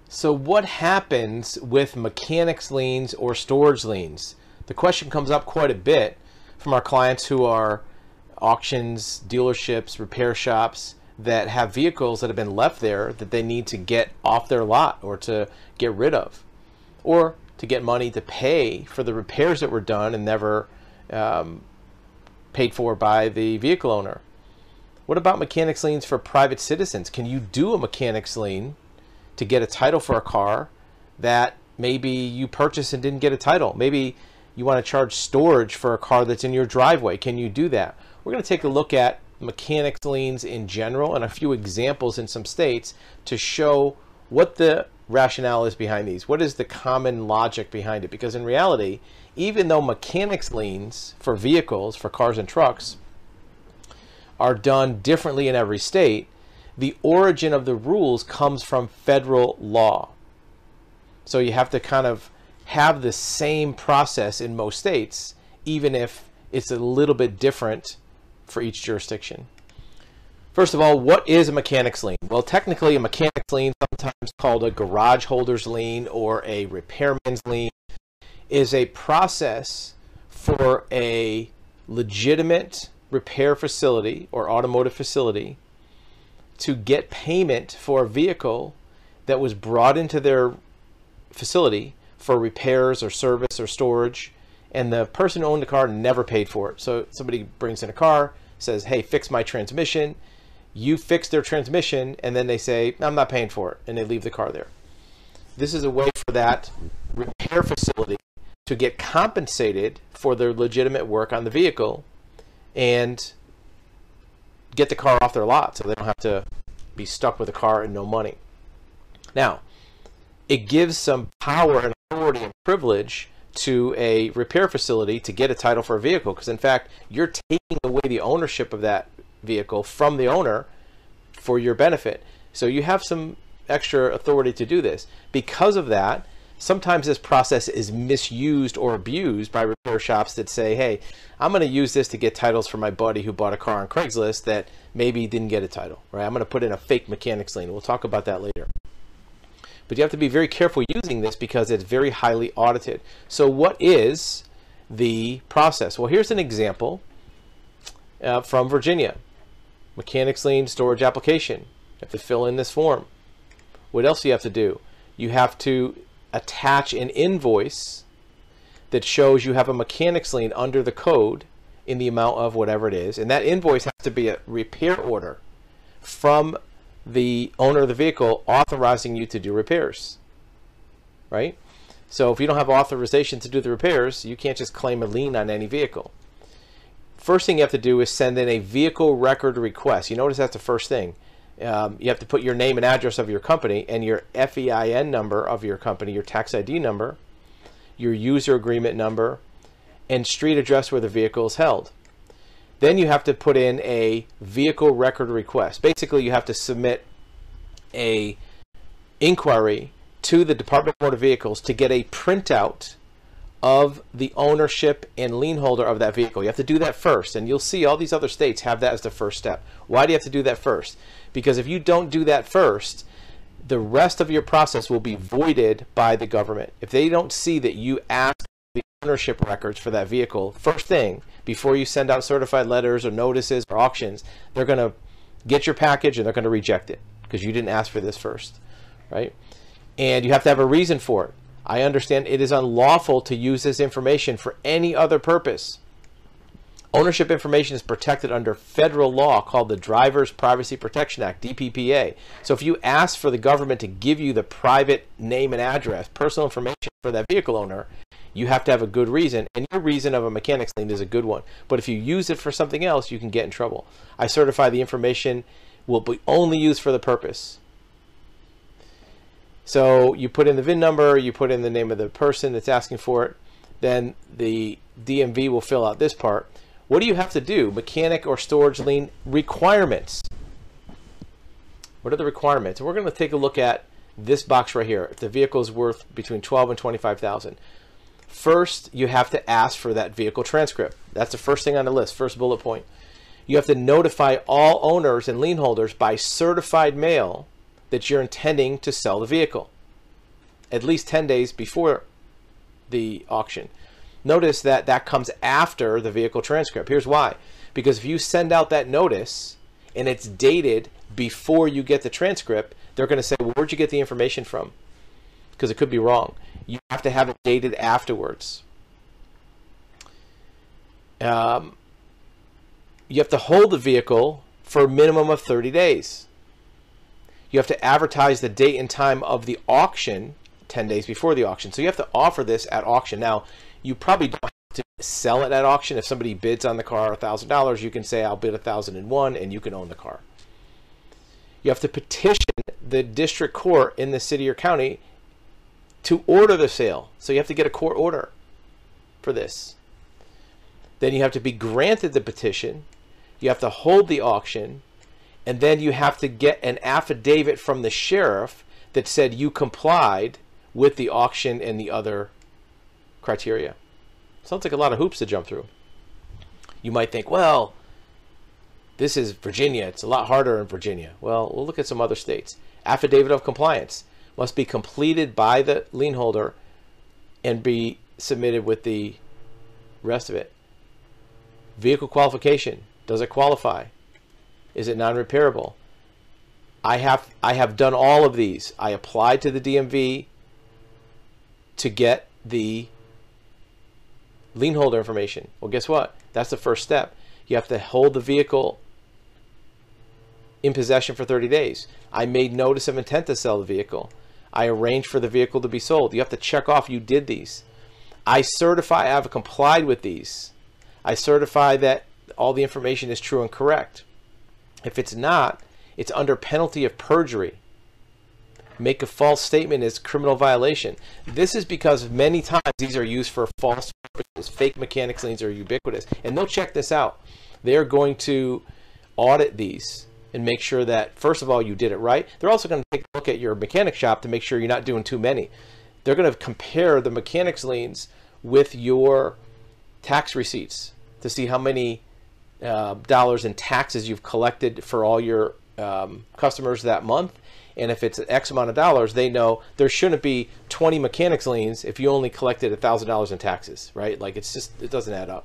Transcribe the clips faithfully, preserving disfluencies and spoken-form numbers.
So what happens with mechanics liens or storage liens? The question comes up quite a bit from our clients who are auctions, dealerships, repair shops that have vehicles that have been left there that they need to get off their lot or to get rid of, or to get money to pay for the repairs that were done and never um, paid for by the vehicle owner. What about mechanics liens for private citizens? Can you do a mechanics lien to get a title for a car that maybe you purchased and didn't get a title? Maybe you want to charge storage for a car that's in your driveway. Can you do that? We're going to take a look at mechanics liens in general and a few examples in some states to show what the rationale is behind these. What is the common logic behind it? Because in reality, even though mechanics liens for vehicles, for cars and trucks, are done differently in every state, the origin of the rules comes from federal law. So you have to kind of have the same process in most states, even if it's a little bit different for each jurisdiction. First of all, what is a mechanics lien? Well, technically a mechanics lien, sometimes called a garage holder's lien or a repairman's lien, is a process for a legitimate repair facility or automotive facility to get payment for a vehicle that was brought into their facility for repairs or service or storage, and the person who owned the car never paid for it. So somebody brings in a car, says, hey, fix my transmission. You fix their transmission, and then they say, I'm not paying for it, and they leave the car there. This is a way for that repair facility to get compensated for their legitimate work on the vehicle and get the car off their lot so they don't have to be stuck with a car and no money. Now, it gives some power and authority and privilege to a repair facility to get a title for a vehicle, because in fact, you're taking away the ownership of that vehicle from the owner for your benefit. So you have some extra authority to do this. Because of that, sometimes this process is misused or abused by repair shops that say, hey, I'm going to use this to get titles for my buddy who bought a car on Craigslist that maybe didn't get a title, right? I'm going to put in a fake mechanics lien. We'll talk about that later. But you have to be very careful using this because it's very highly audited. So what is the process? Well, here's an example uh, from Virginia. Mechanics lien storage application. You have to fill in this form. What else do you have to do? You have to attach an invoice that shows you have a mechanics lien under the code in the amount of whatever it is. And that invoice has to be a repair order from the owner of the vehicle authorizing you to do repairs, right? So if you don't have authorization to do the repairs, you can't just claim a lien on any vehicle. First thing you have to do is send in a vehicle record request. You notice that's the first thing. Um, you have to put your name and address of your company and your F E I N number of your company, your tax I D number, your user agreement number, and street address where the vehicle is held. Then you have to put in a vehicle record request. Basically, you have to submit a inquiry to the Department of Motor Vehicles to get a printout of the ownership and lien holder of that vehicle. You have to do that first, and you'll see all these other states have that as the first step. Why do you have to do that first? Because if you don't do that first, the rest of your process will be voided by the government. If they don't see that you ask the ownership records for that vehicle first thing, before you send out certified letters or notices or auctions, they're going to get your package and they're going to reject it because you didn't ask for this first, right? And you have to have a reason for it. I understand it is unlawful to use this information for any other purpose. Ownership information is protected under federal law called the Driver's Privacy Protection Act, D P P A. So if you ask for the government to give you the private name and address, personal information for that vehicle owner, you have to have a good reason, and your reason of a mechanics lien is a good one. But if you use it for something else, you can get in trouble. I certify the information will be only used for the purpose. So you put in the V I N number, you put in the name of the person that's asking for it, then the D M V will fill out this part. What do you have to do? Mechanic or storage lien requirements. What are the requirements? And we're going to take a look at this box right here. If the vehicle is worth between twelve and twenty-five thousand. First, you have to ask for that vehicle transcript. That's the first thing on the list, first bullet point. You have to notify all owners and lien holders by certified mail that you're intending to sell the vehicle. at least ten days before the auction. Notice that that comes after the vehicle transcript. Here's why. Because if you send out that notice and it's dated before you get the transcript, they're going to say, well, where'd you get the information from? Because it could be wrong. You have to have it dated afterwards. Um, you have to hold the vehicle for a minimum of thirty days. You have to advertise the date and time of the auction ten days before the auction. So you have to offer this at auction. Now, you probably don't have to sell it at auction. If somebody bids on the car one thousand dollars, you can say, I'll bid one thousand one, and you can own the car. You have to petition the district court in the city or county to order the sale. So you have to get a court order for this. Then you have to be granted the petition. You have to hold the auction. And then you have to get an affidavit from the sheriff that said you complied with the auction and the other criteria. Sounds like a lot of hoops to jump through. You might think, well, this is Virginia. It's a lot harder in Virginia. Well, we'll look at some other states. Affidavit of compliance must be completed by the lien holder and be submitted with the rest of it. Vehicle qualification. Does it qualify? Is it non-repairable? I have I have done all of these. I applied to the D M V to get the lien holder information. Well, guess what? That's the first step. You have to hold the vehicle in possession for thirty days. I made notice of intent to sell the vehicle. I arranged for the vehicle to be sold. You have to check off you did these. I certify I have complied with these. I certify that all the information is true and correct. If it's not, it's under penalty of perjury. Make a false statement is criminal violation. This is because many times these are used for false purposes. Fake mechanics liens are ubiquitous. And they'll check this out. They're going to audit these and make sure that, first of all, you did it right. They're also going to take a look at your mechanic shop to make sure you're not doing too many. They're going to compare the mechanics liens with your tax receipts to see how many uh, dollars in taxes you've collected for all your um, customers that month. And if it's X amount of dollars, they know there shouldn't be twenty mechanics liens if you only collected one thousand dollars in taxes, right? Like, it's just, it doesn't add up.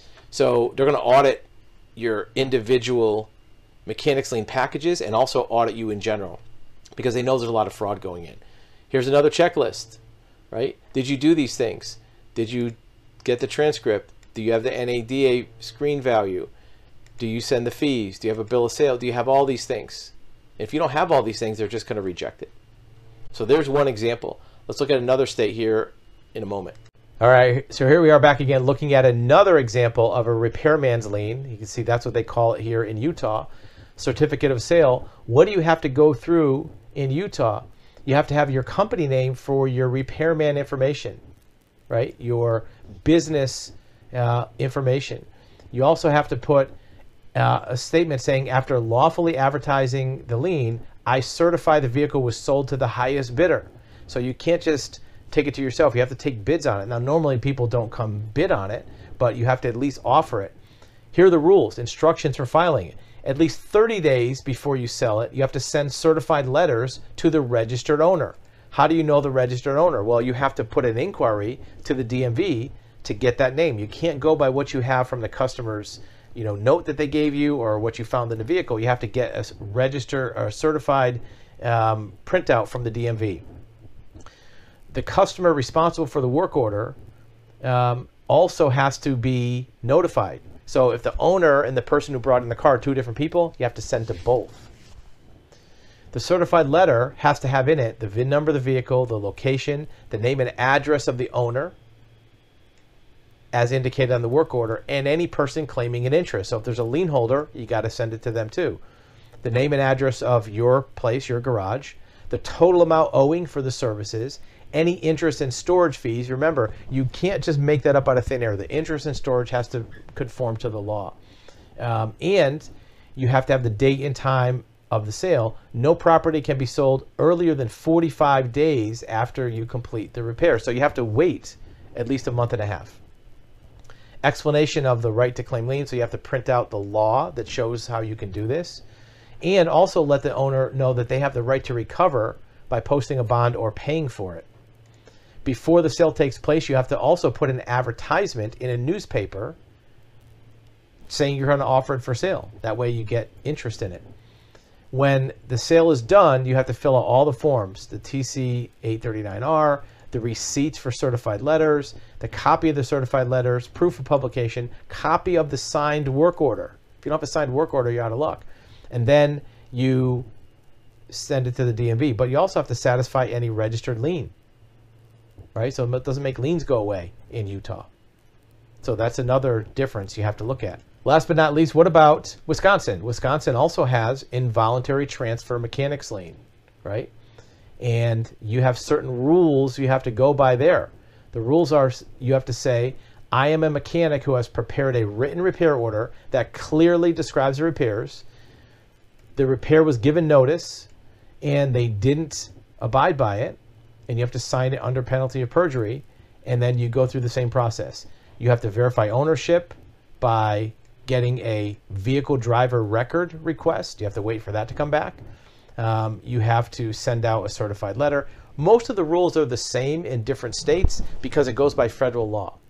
So they're going to audit your individual mechanics lien packages and also audit you in general because they know there's a lot of fraud going in. Here's another checklist, right? Did you do these things? Did you get the transcript? Do you have the N A D A screen value? Do you send the fees? Do you have a bill of sale? Do you have all these things? If you don't have all these things, they're just going to reject it. So there's one example. Let's look at another state here in a moment. All right, so here we are back again looking at another example of a repairman's lien. You can see that's what they call it here in Utah. Certificate of sale. What do you have to go through in Utah? You have to have your company name for your repairman information, right? Your business uh, information. You also have to put uh, a statement saying, after lawfully advertising the lien, I certify the vehicle was sold to the highest bidder. So you can't just take it to yourself. You have to take bids on it. Now, normally people don't come bid on it, but you have to at least offer it. Here are the rules, instructions for filing it. At least thirty days before you sell it, you have to send certified letters to the registered owner. How do you know the registered owner? Well, you have to put an inquiry to the D M V to get that name. You can't go by what you have from the customer's, you know, note that they gave you or what you found in the vehicle. You have to get a register or a certified um, printout from the D M V. The customer responsible for the work order um, also has to be notified. So if the owner and the person who brought in the car are two different people, you have to send to both. The certified letter has to have in it the V I N number of the vehicle, the location, the name and address of the owner, as indicated on the work order, and any person claiming an interest. So if there's a lien holder, you got to send it to them too. The name and address of your place, your garage, the total amount owing for the services, any interest and storage fees. Remember, you can't just make that up out of thin air. The interest and storage has to conform to the law. Um, and you have to have the date and time of the sale. No property can be sold earlier than forty-five days after you complete the repair. So you have to wait at least a month and a half. Explanation of the right to claim lien. So you have to print out the law that shows how you can do this. And also let the owner know that they have the right to recover by posting a bond or paying for it. before the sale takes place, you have to also put an advertisement in a newspaper saying you're going to offer it for sale. That way you get interest in it. When the sale is done, you have to fill out all the forms, the T C eight thirty-nine R, the receipts for certified letters, the copy of the certified letters, proof of publication, copy of the signed work order. If you don't have a signed work order, you're out of luck. And then you send it to the D M V. But you also have to satisfy any registered lien, right? So it doesn't make liens go away in Utah. So that's another difference you have to look at. Last but not least, what about Wisconsin? Wisconsin also has involuntary transfer mechanics lien, right? And you have certain rules you have to go by there. The rules are you have to say, I am a mechanic who has prepared a written repair order that clearly describes the repairs. The repair was given notice and they didn't abide by it, and you have to sign it under penalty of perjury, and then you go through the same process. You have to verify ownership by getting a vehicle driver record request. You have to wait for that to come back. Um, you have to send out a certified letter. Most of the rules are the same in different states because it goes by federal law.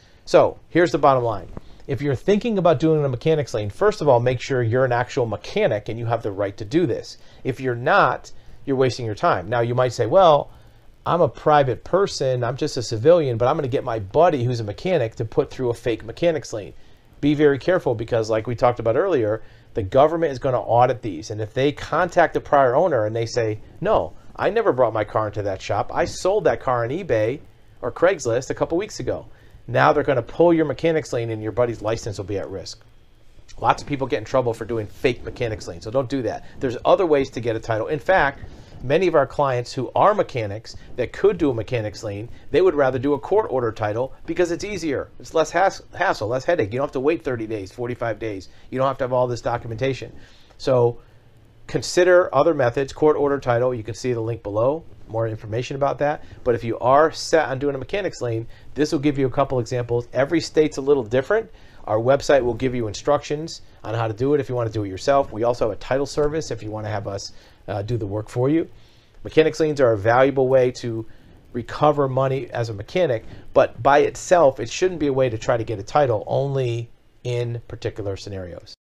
So here's the bottom line. If you're thinking about doing a mechanics lien, first of all, make sure you're an actual mechanic and you have the right to do this. If you're not, you're wasting your time. Now you might say, well, I'm a private person, I'm just a civilian, but I'm going to get my buddy who's a mechanic to put through a fake mechanics lien. Be very careful because, like we talked about earlier, the government is going to audit these. And if they contact the prior owner and they say, no, I never brought my car into that shop, I sold that car on eBay or Craigslist a couple weeks ago. Now they're going to pull your mechanics lien and your buddy's license will be at risk. Lots of people get in trouble for doing fake mechanics liens, so don't do that. There's other ways to get a title. In fact, many of our clients who are mechanics that could do a mechanics lien, they would rather do a court order title because it's easier. It's less hass hassle, less headache. You don't have to wait thirty days, forty-five days. You don't have to have all this documentation. So consider other methods. Court order title, you can see the link below, more information about that. But if you are set on doing a mechanics lien, this will give you a couple examples. Every state's a little different. Our website will give you instructions on how to do it if you want to do it yourself. We also have a title service if you want to have us uh, do the work for you. Mechanics liens are a valuable way to recover money as a mechanic, but by itself, it shouldn't be a way to try to get a title, only in particular scenarios.